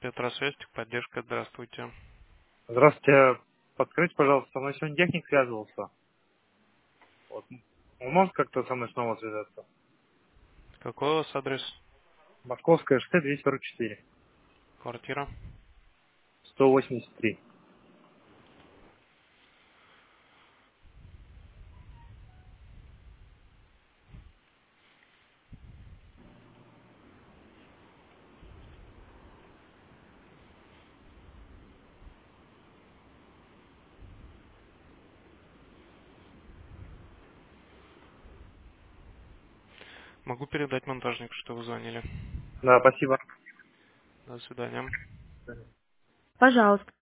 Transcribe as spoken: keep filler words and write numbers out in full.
Петросвязь, поддержка, здравствуйте. Здравствуйте. Подскажите, пожалуйста, со мной сегодня техник связывался. Вот. Он может как-то со мной снова связаться? Какой у вас адрес? Московская шоссе двести сорок четыре, Квартира? сто восемьдесят три. Могу передать монтажнику, что вы звонили. Да, спасибо. До свидания. До свидания. Пожалуйста.